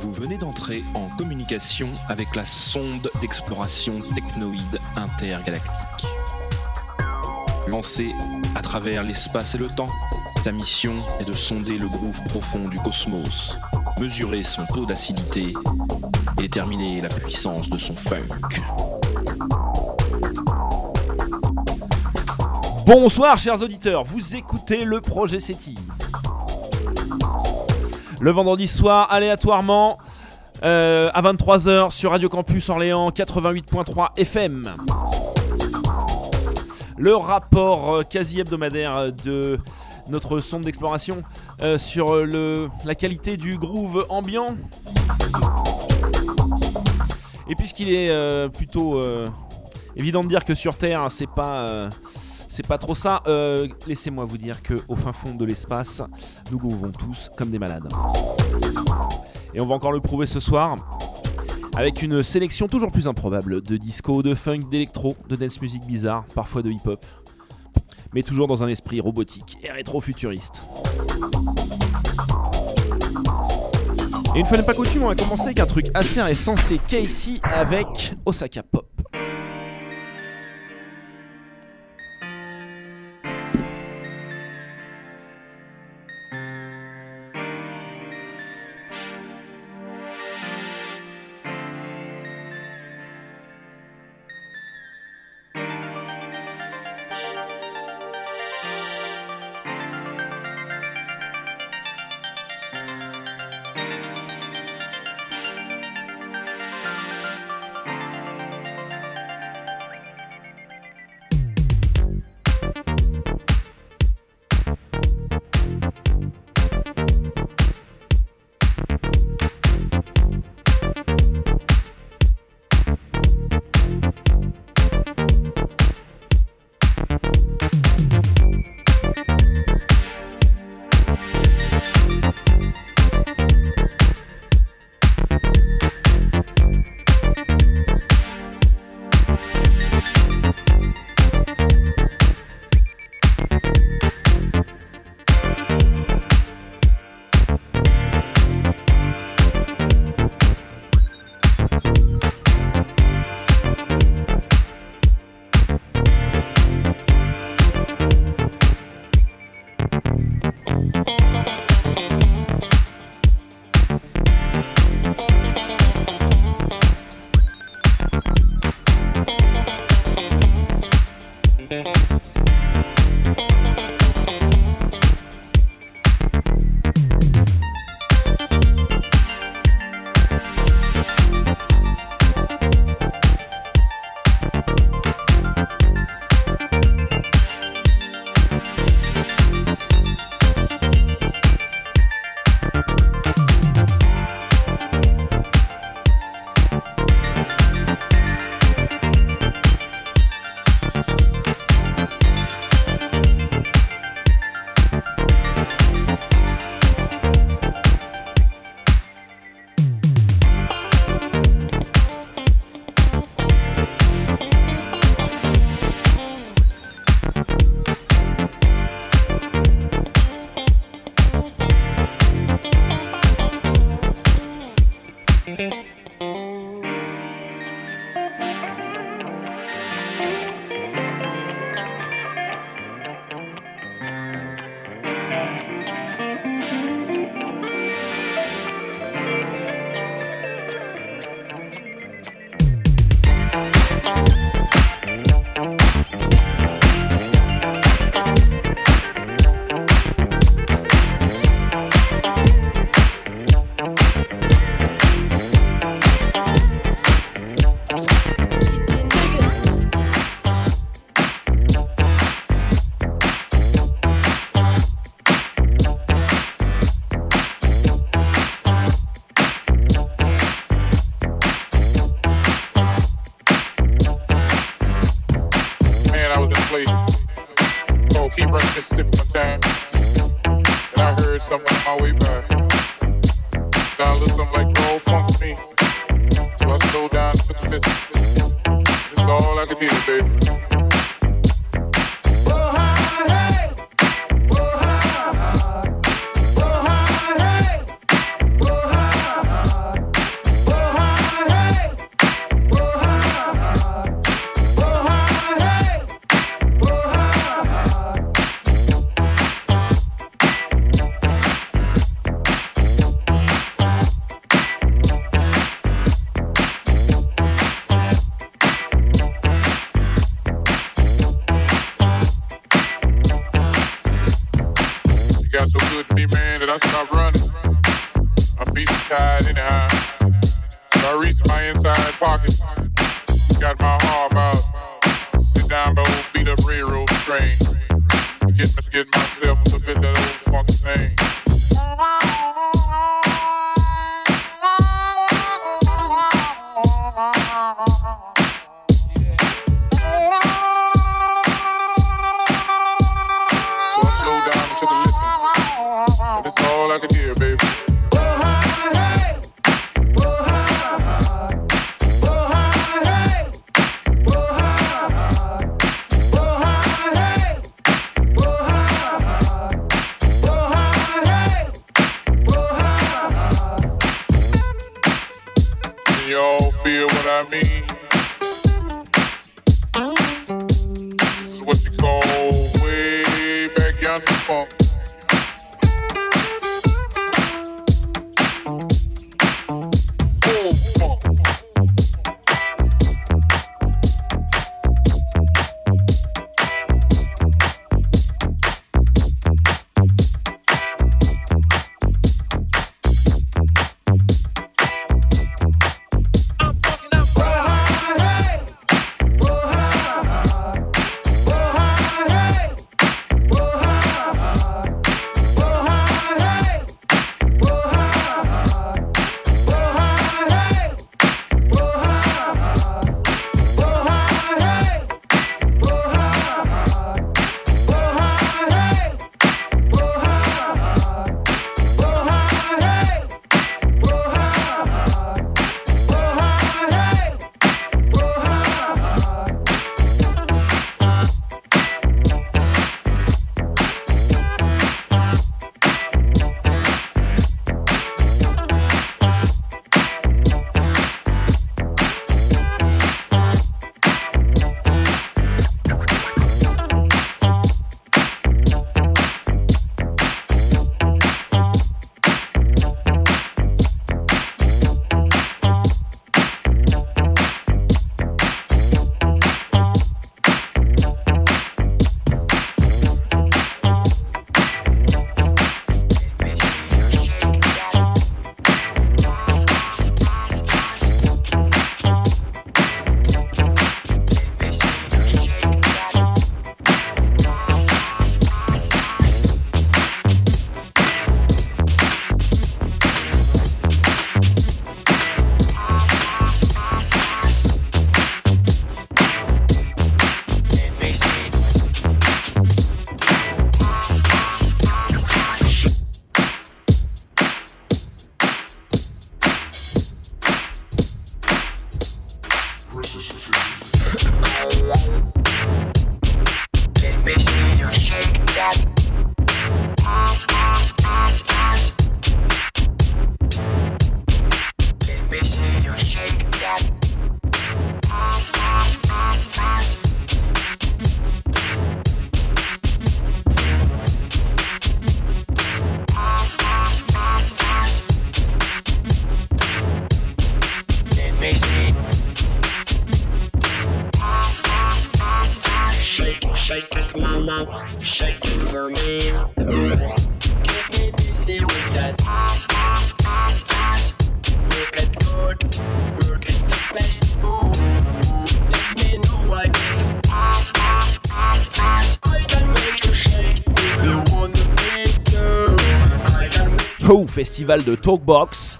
Vous venez d'entrer en communication avec la sonde d'exploration technoïde intergalactique. Lancée à travers l'espace et le temps, sa mission est de sonder le groove profond du cosmos, mesurer son taux d'acidité et déterminer la puissance de son funk. Bonsoir chers auditeurs, vous écoutez le projet SETI. Le vendredi soir, aléatoirement, à 23h sur Radio Campus Orléans 88.3 FM. Le rapport quasi hebdomadaire de notre sonde d'exploration sur la qualité du groove ambiant. Et puisqu'il est plutôt évident de dire que sur Terre, c'est pas trop ça, laissez-moi vous dire qu'au fin fond de l'espace, nous groovons tous comme des malades. Et on va encore le prouver ce soir, avec une sélection toujours plus improbable de disco, de funk, d'électro, de dance music bizarre, parfois de hip-hop, mais toujours dans un esprit robotique et rétro-futuriste. Et une fois n'est pas coutume, on va commencer avec un truc assez récent, c'est Casey avec Osaka Pop. Something on my way by. Sound a little something like the old funk to me. So I slowed down to the listen. This is all I could hear, baby. tired anyhow. So I reached my inside pocket, got my arm out, sit down by old beat up railroad train. Get myself a bit of that old funky thing. So I slowed down and took a listen. And that's all I could hear, baby. Feel what I mean? This is what you call way back yonder funk. Old funk. Shake it, mama, shake it for me. Get me busy with that ass, ass, ass, ass. Work it good, work it the best. Ooh, let me know I need ass, ass, ass, ass. I can make you shake if you want to be too. I can make Oh, festival de Talkbox.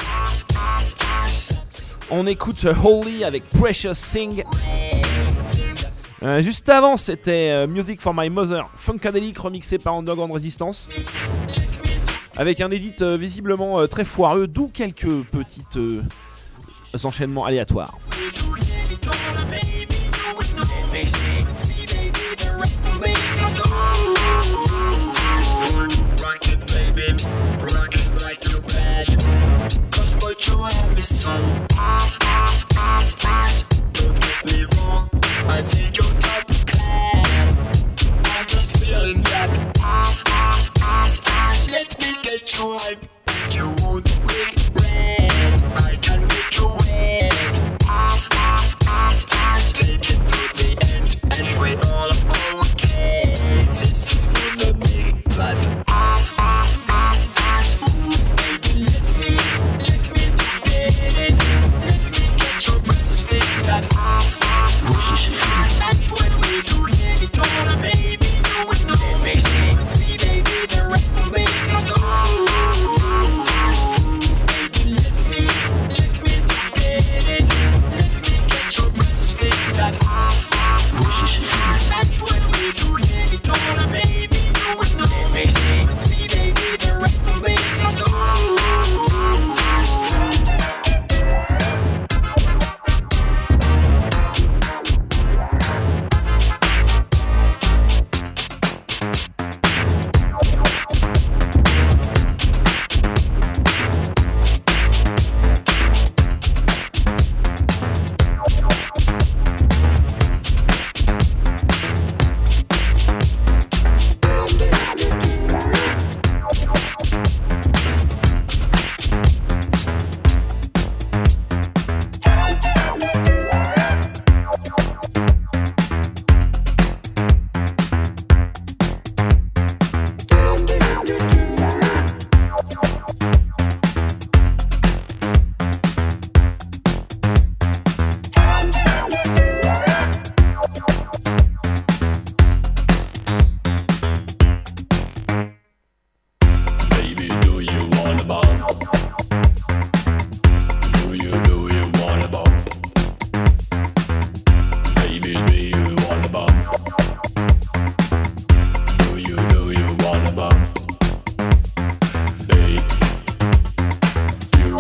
On écoute Holy avec Precious Thing. Juste avant, c'était Music for My Mother, Funkadelic remixé par Underground Resistance, avec un edit visiblement très foireux, d'où quelques petites enchaînements aléatoires. I think you're top class. I'm just feeling that ass, ass, ass, ass. Let me get you hype. You won't regret. I can make you wet. Ass, ass, ass, ass. Take it to the end, and we're all okay. This is for the big fat ass, ass, ass, ass. Ooh, baby, let me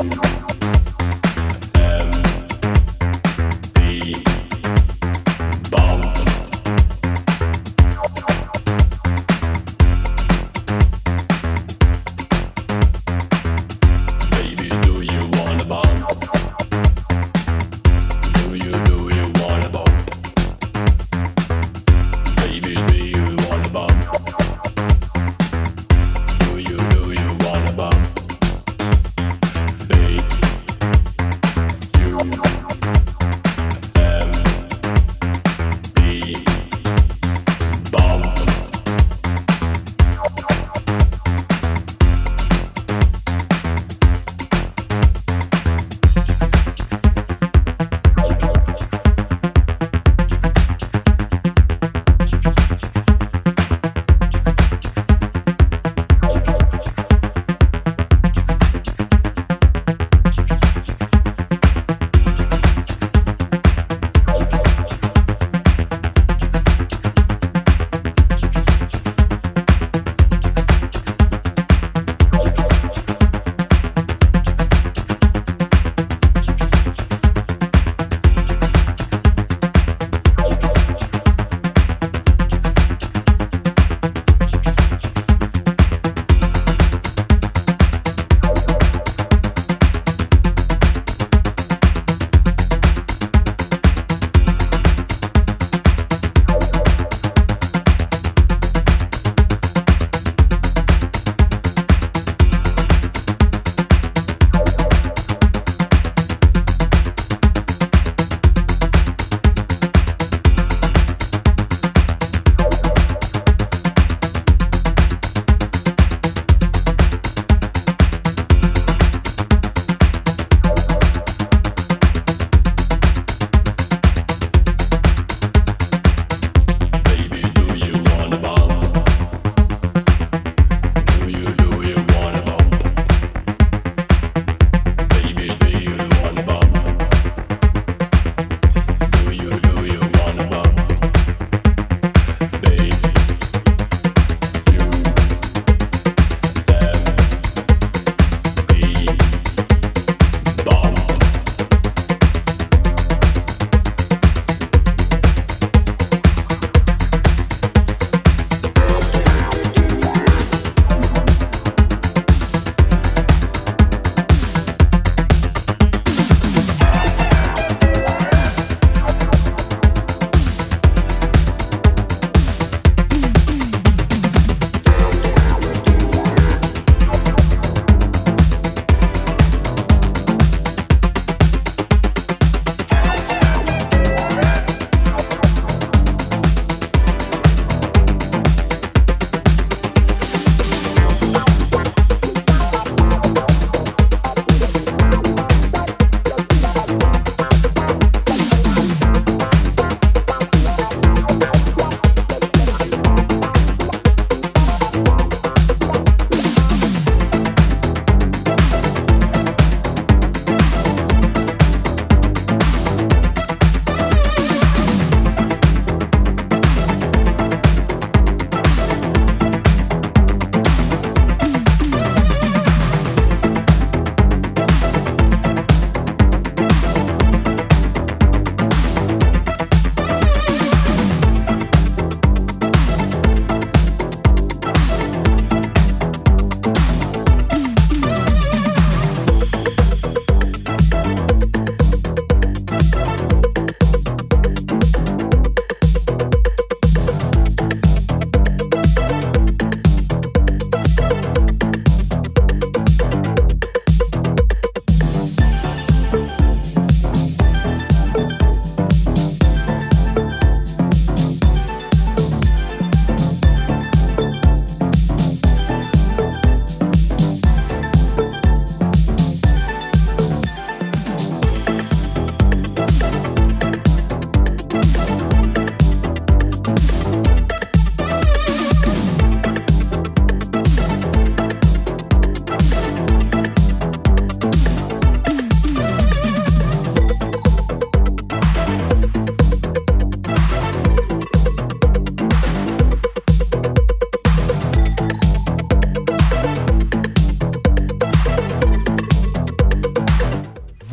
Baby,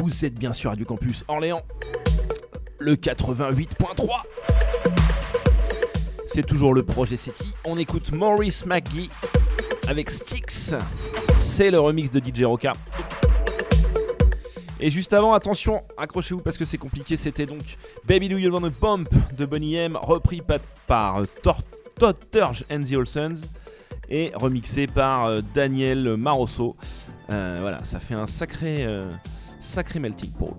Vous êtes bien sûr à du Campus Orléans, le 88.3. C'est toujours le projet SETI. On écoute Maurice McGee avec Styx. C'est le remix de DJ Roca. Et juste avant, attention, accrochez-vous parce que c'est compliqué. C'était donc Baby Do You Wanna Pump de Boney M, repris par Todd Terje and the Olsens et remixé par Daniel Marosso. Voilà, ça fait un sacré melting pot.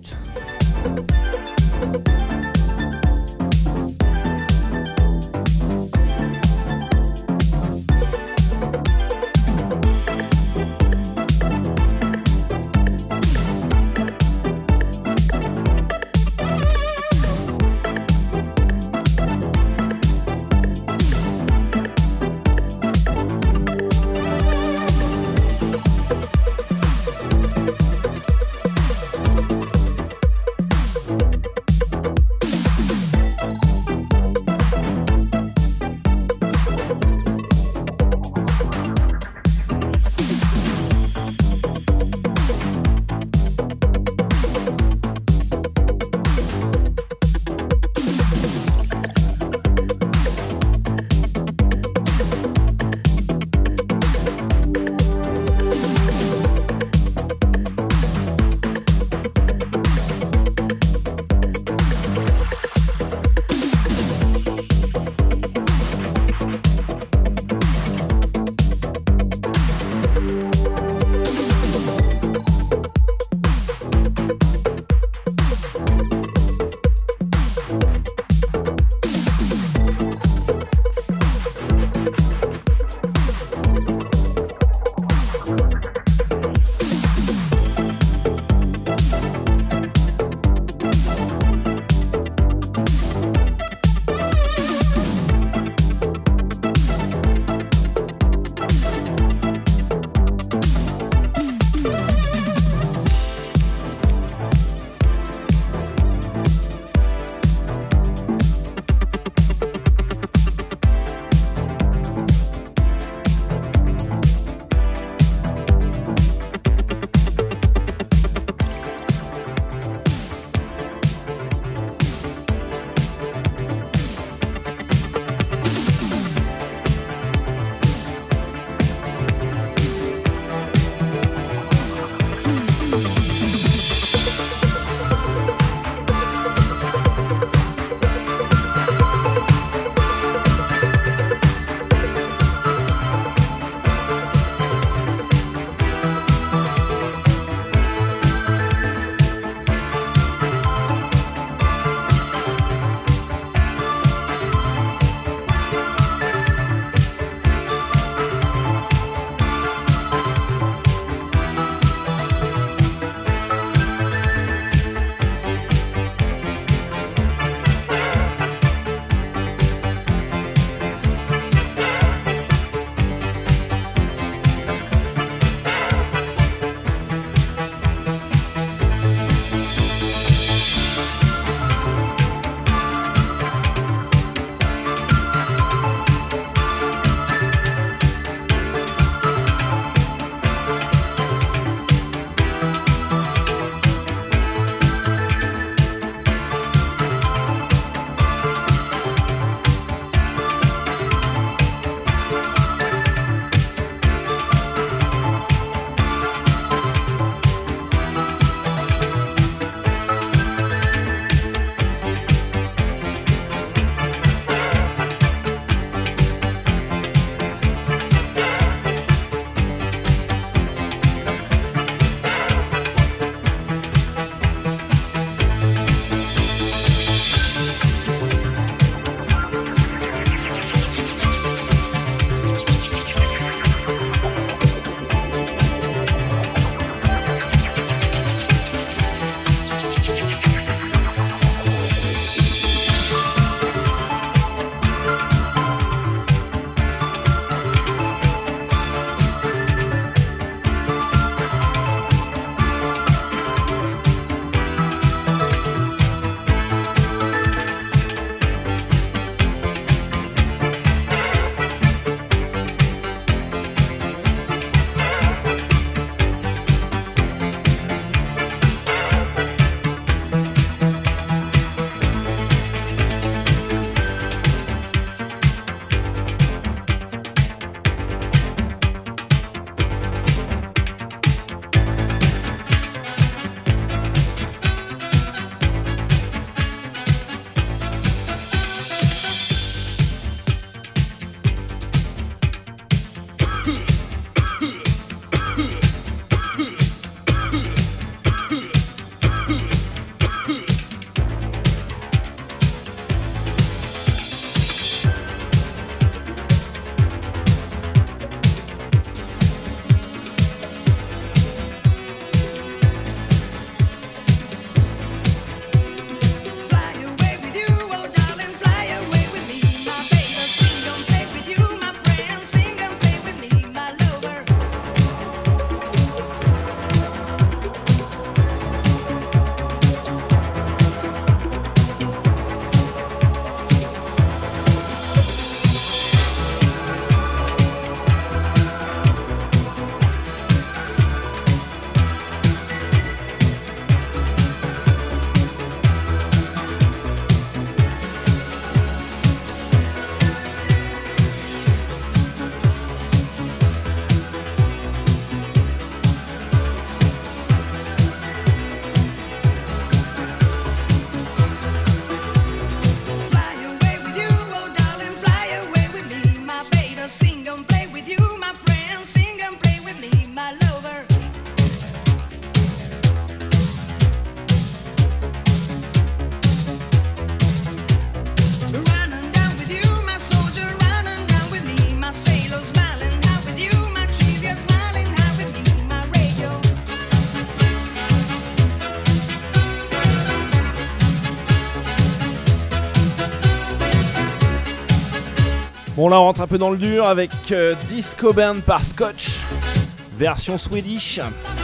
Bon, là on rentre un peu dans le dur avec Disco Band par Scotch, version Swedish.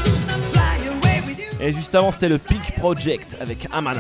Et juste avant c'était le Pink Project avec Amana.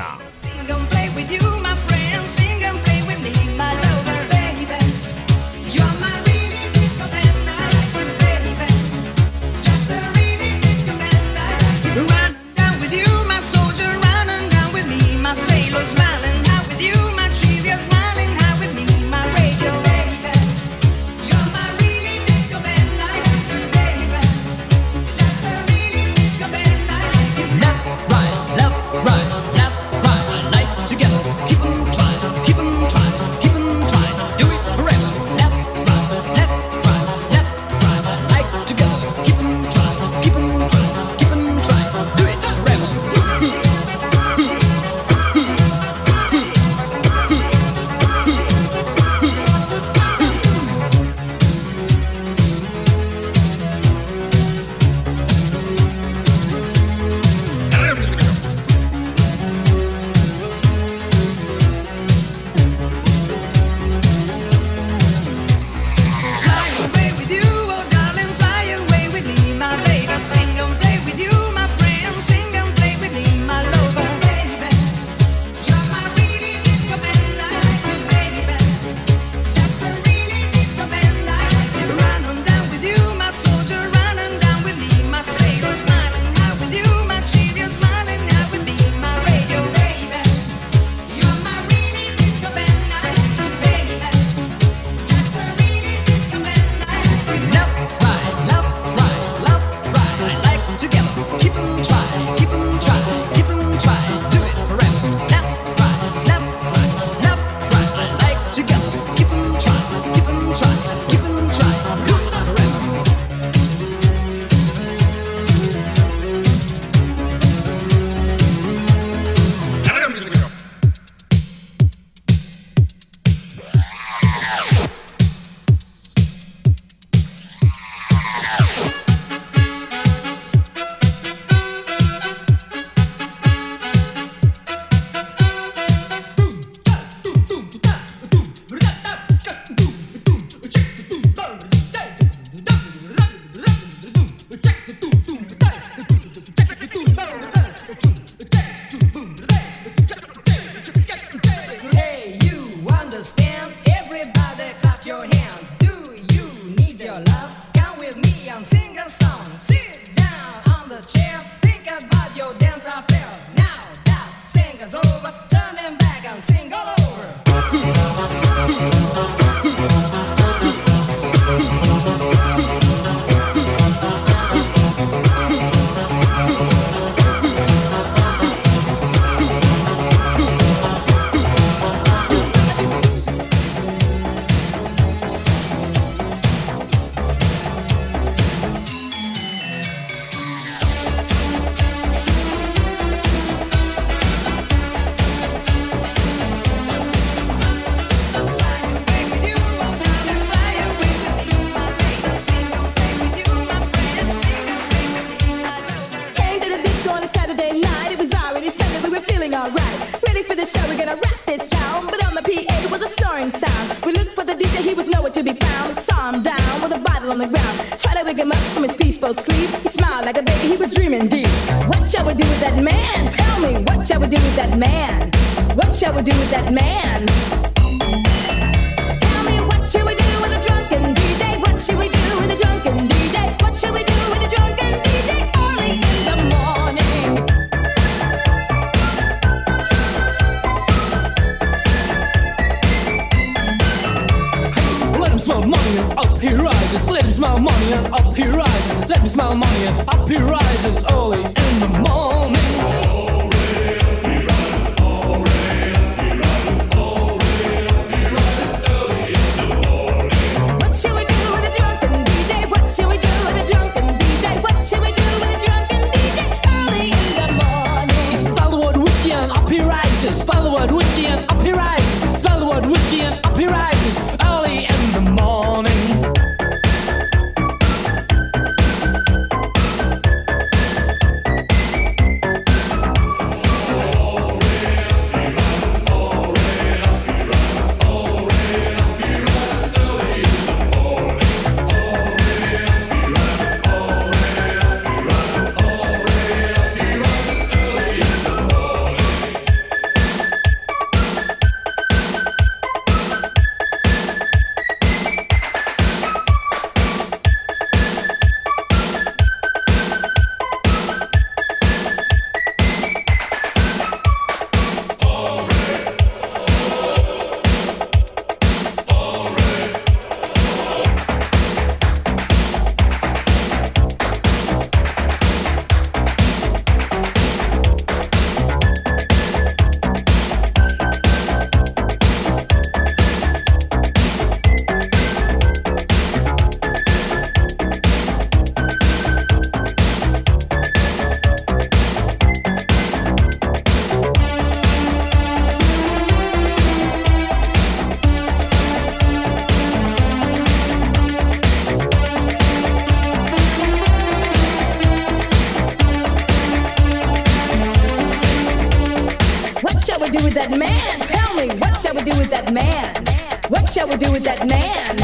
do with that man? Tell me, what shall we do with that man? What shall we do with that man?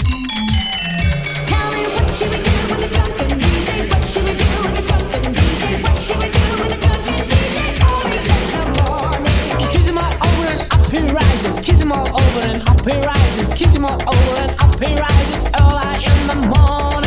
Tell me, what shall we do with the drunken DJ? What shall we do with the drunken DJ? What shall we do with the drunken DJ? Early in the morning. Kiss him all over and up he rises. Kiss him all over and up he rises. Kiss him all over and up he rises. Early in the morning.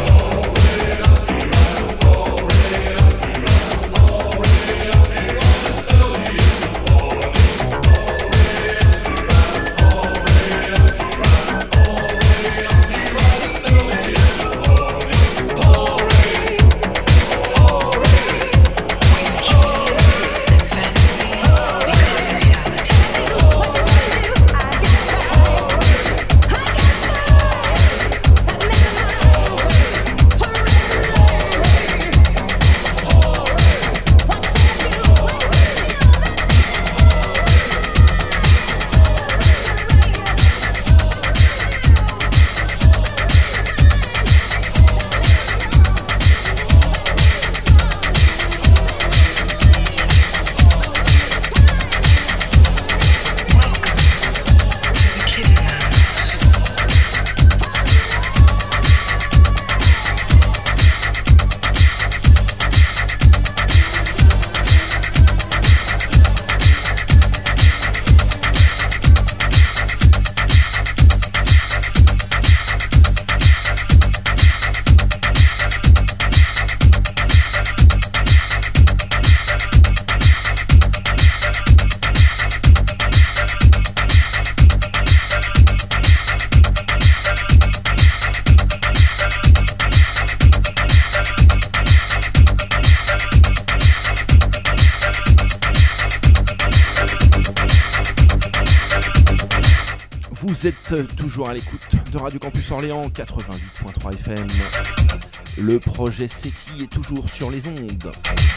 Vous êtes toujours à l'écoute de Radio Campus Orléans 88.3 FM. Le projet SETI est toujours sur les ondes.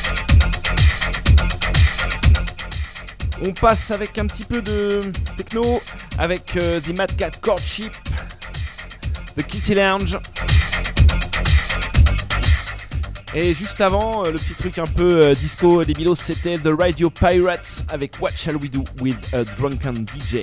On passe avec un petit peu de techno avec The Mad Cat Courtship, The Kitty Lounge. Et juste avant, le petit truc un peu disco des Milos, c'était The Radio Pirates avec What Shall We Do With a Drunken DJ.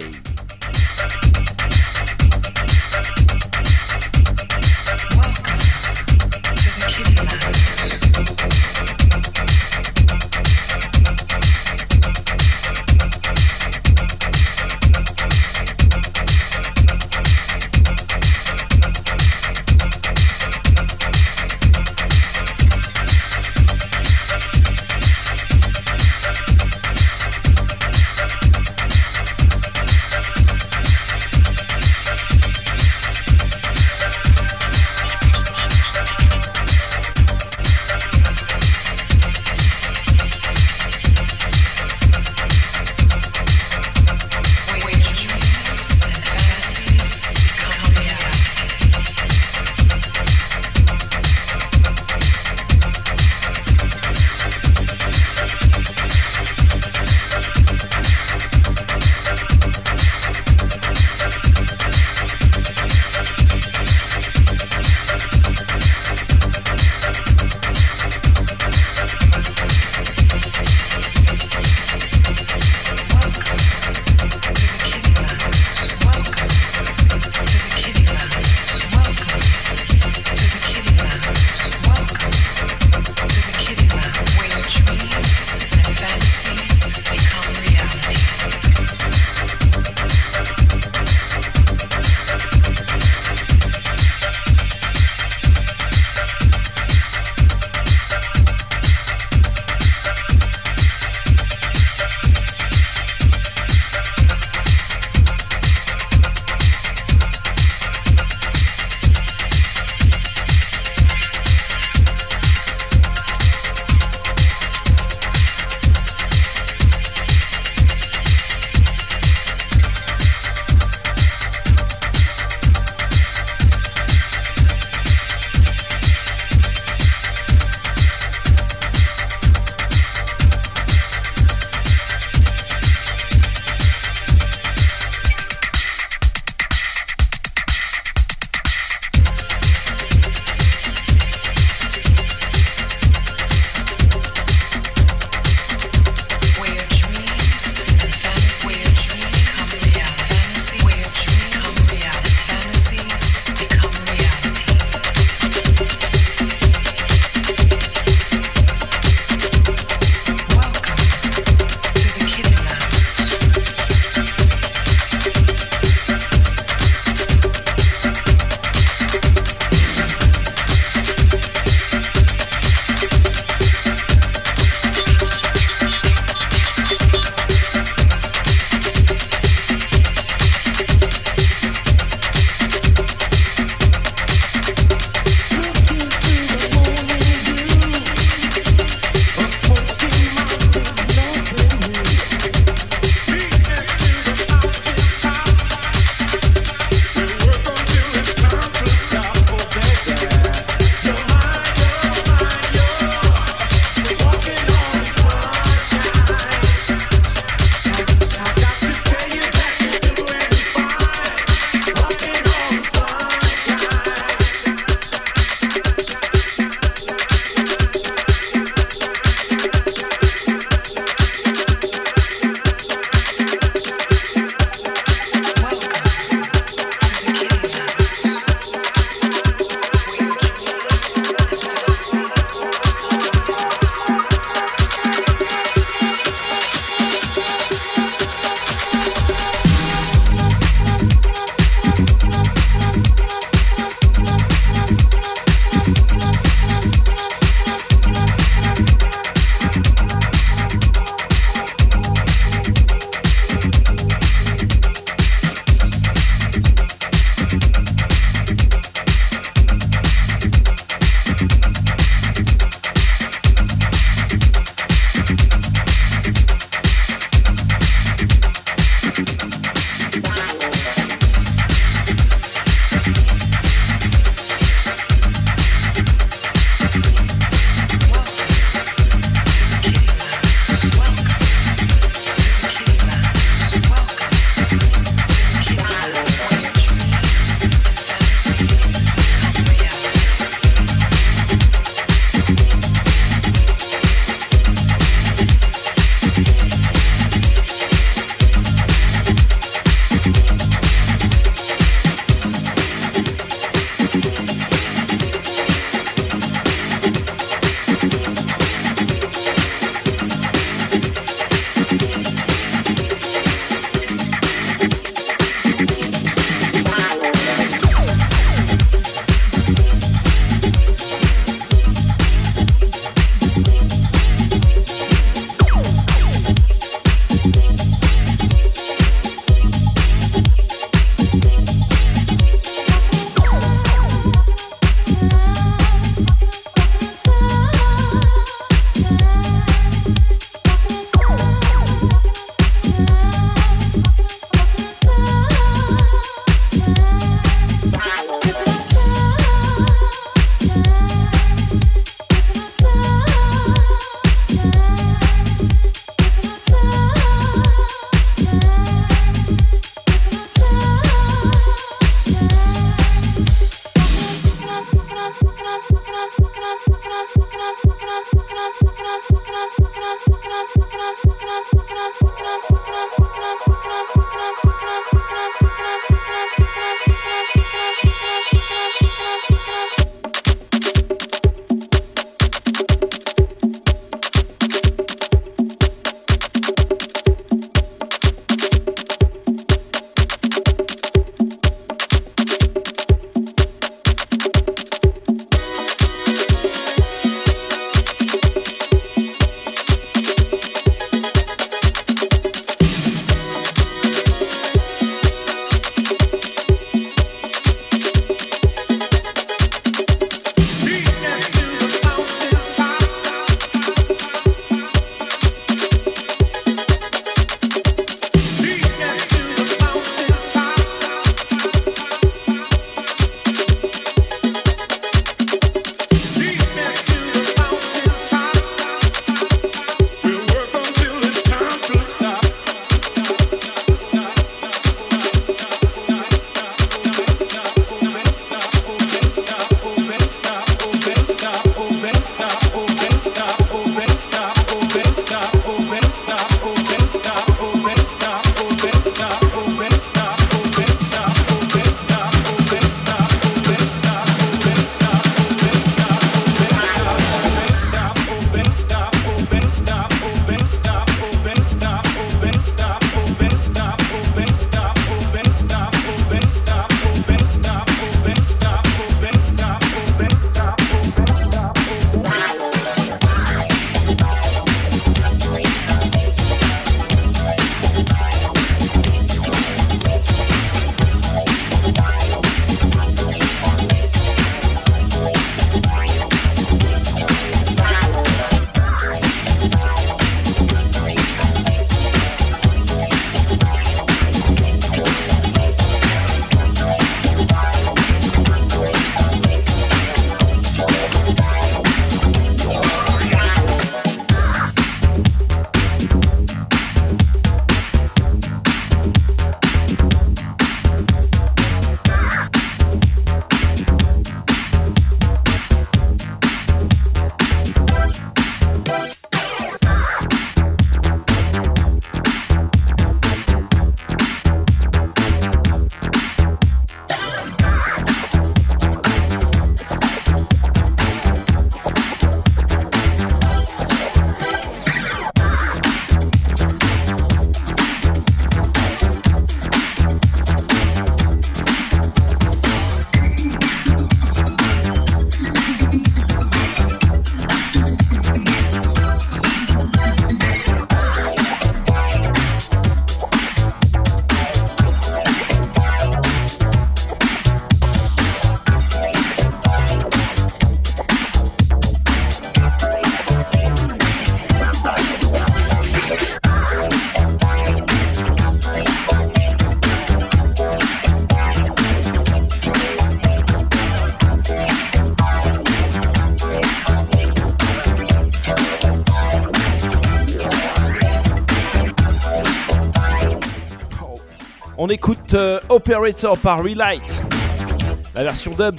On écoute Operator par Relight, la version dub.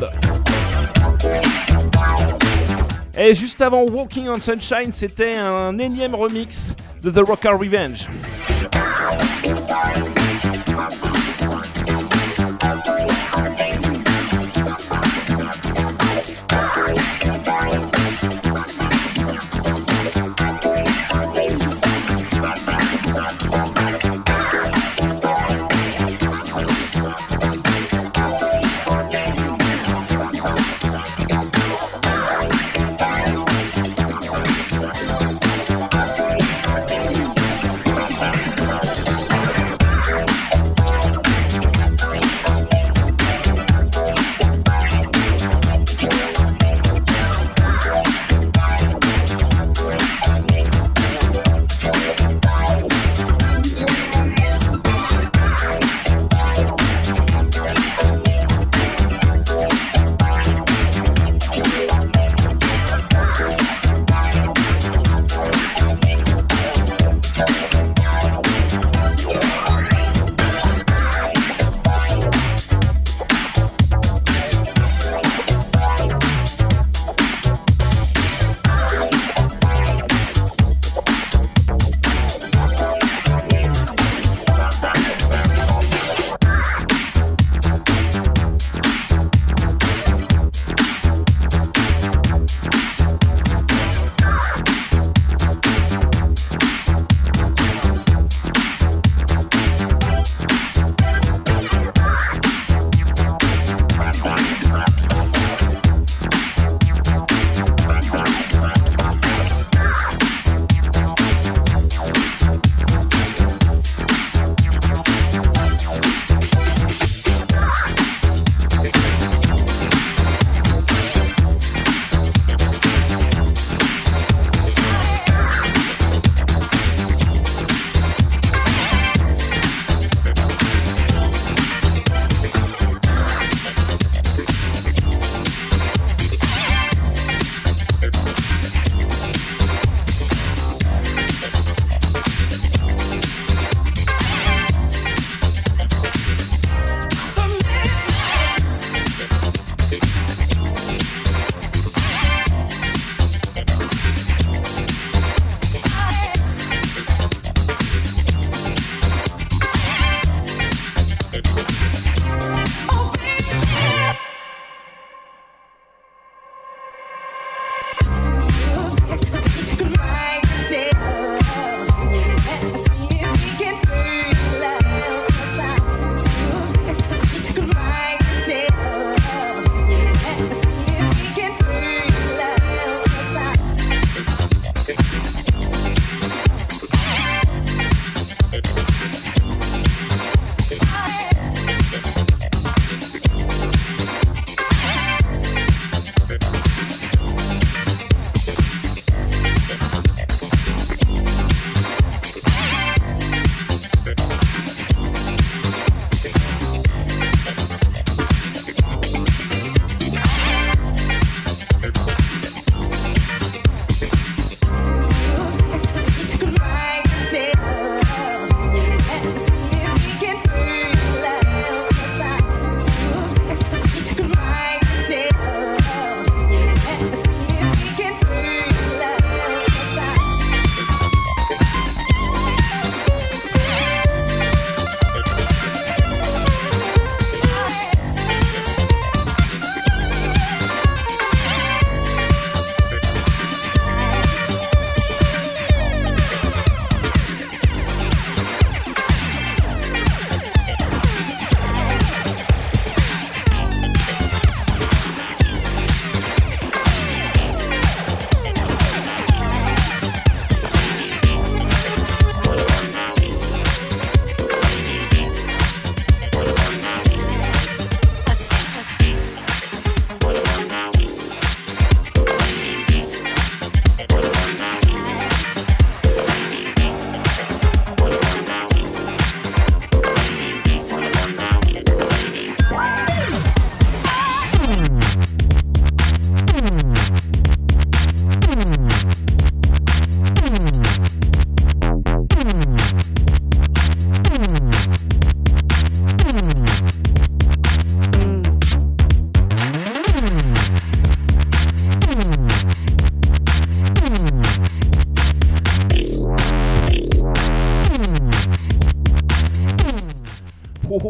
Et juste avant Walking on Sunshine, c'était un énième remix de The Rocker Revenge.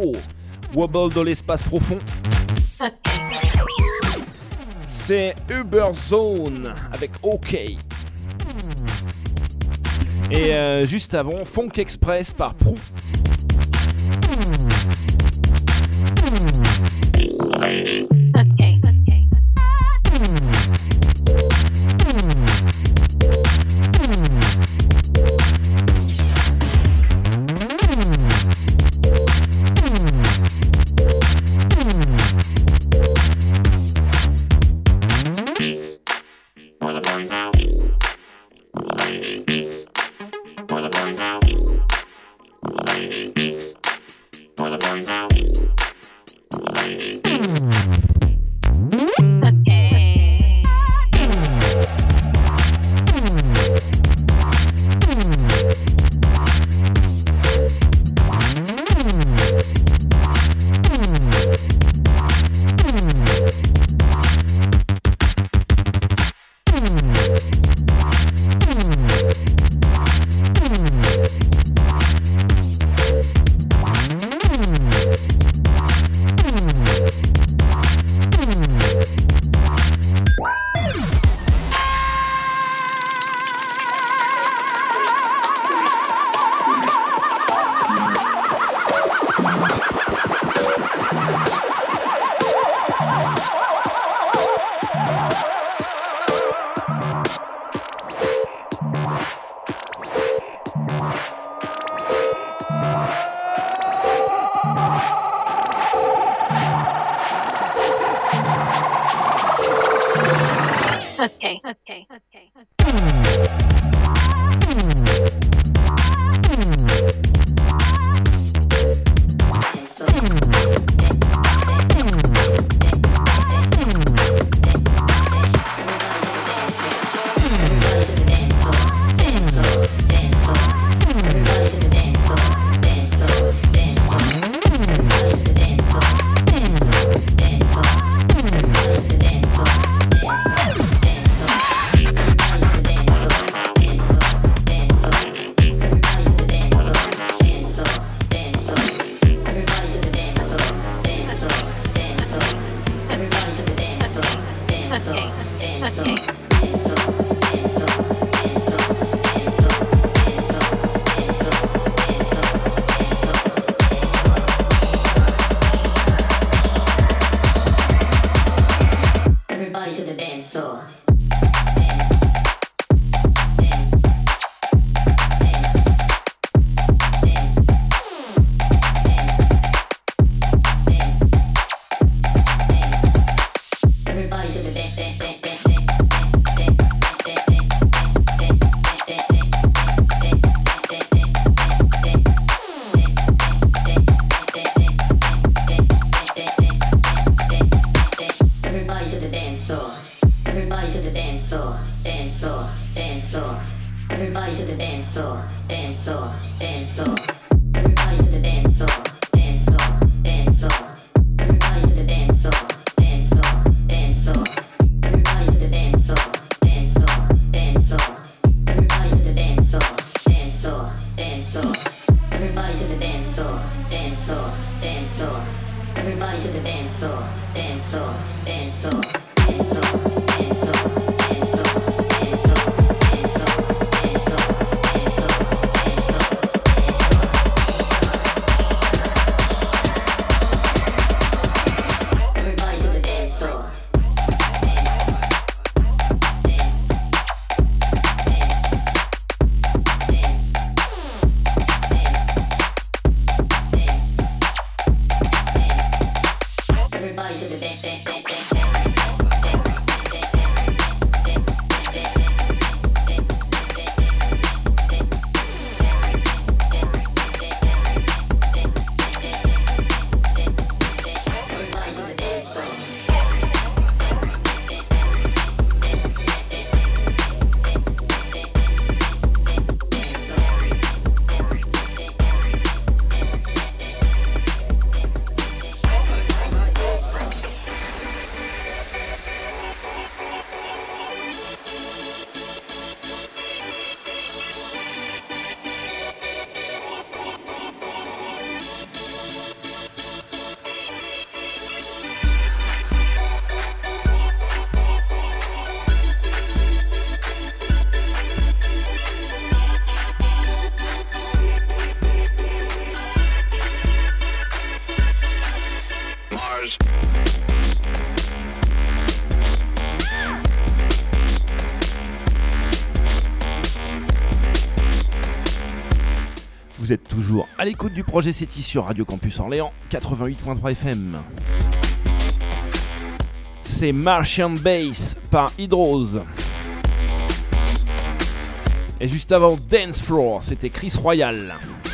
Wobble dans l'espace profond. C'est Uber Zone avec OK. Et juste avant, Funk Express par Prou. Vous êtes toujours à l'écoute du projet SETI sur Radio Campus Orléans 88.3 FM. C'est Martian Bass par Hydrose. Et juste avant Dance Floor, c'était Chris Royal.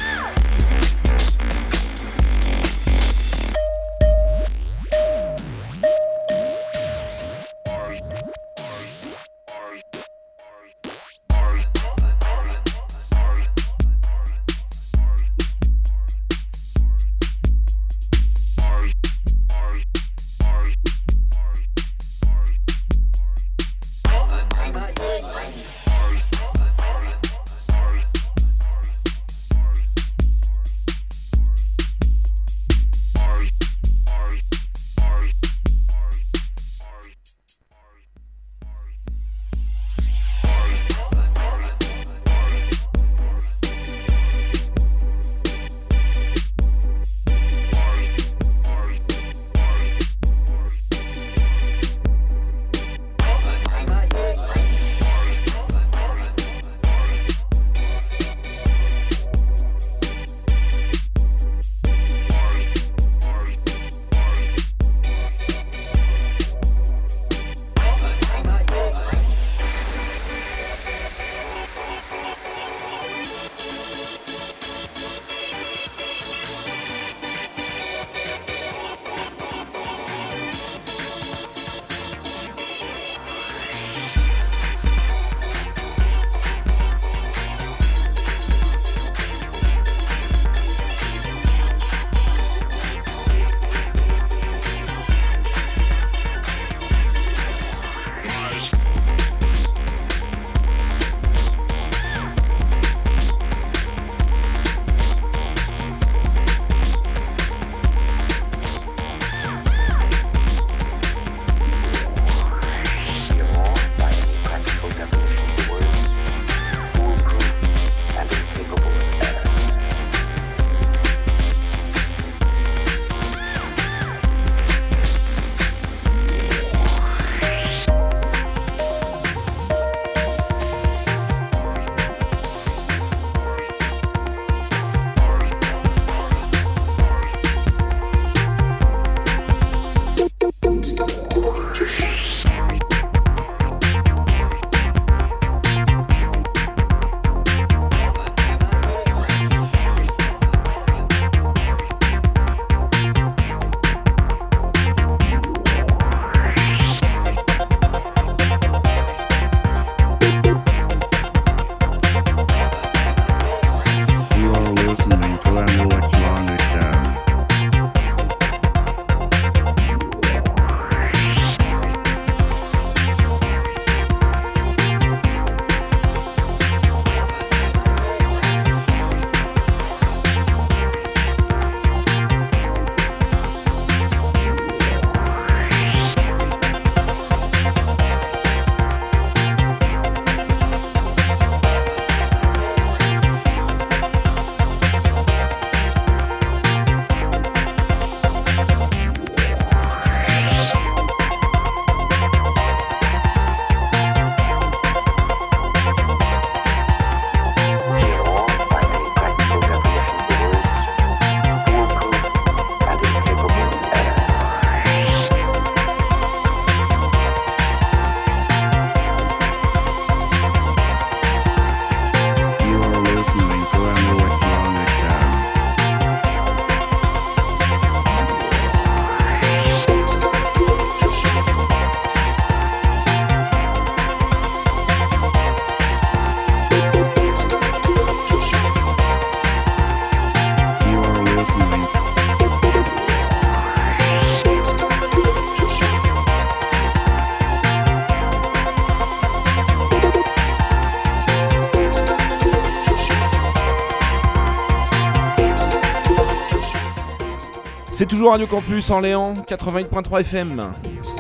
C'est toujours Radio Campus Orléans 88.3 FM.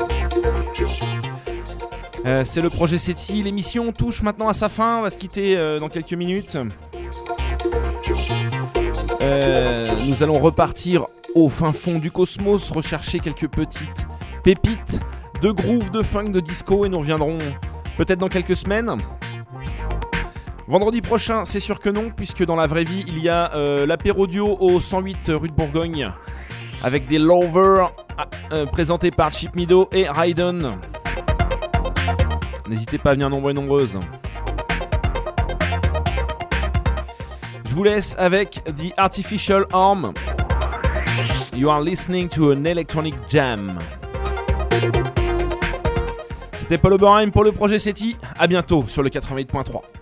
C'est le projet SETI. L'émission touche maintenant à sa fin. On va se quitter dans quelques minutes. Nous allons repartir au fin fond du cosmos, rechercher quelques petites pépites de groove, de funk, de disco, et nous reviendrons peut-être dans quelques semaines. Vendredi prochain, c'est sûr que non, puisque dans la vraie vie, il y a l'apéro-dio au 108 rue de Bourgogne, avec des lovers présentés par Chip Mido et Raiden. N'hésitez pas à venir nombreux et nombreuses. Je vous laisse avec The Artificial Arm. You are listening to an electronic jam. C'était Paul Oberheim pour le projet SETI. À bientôt sur le 88.3.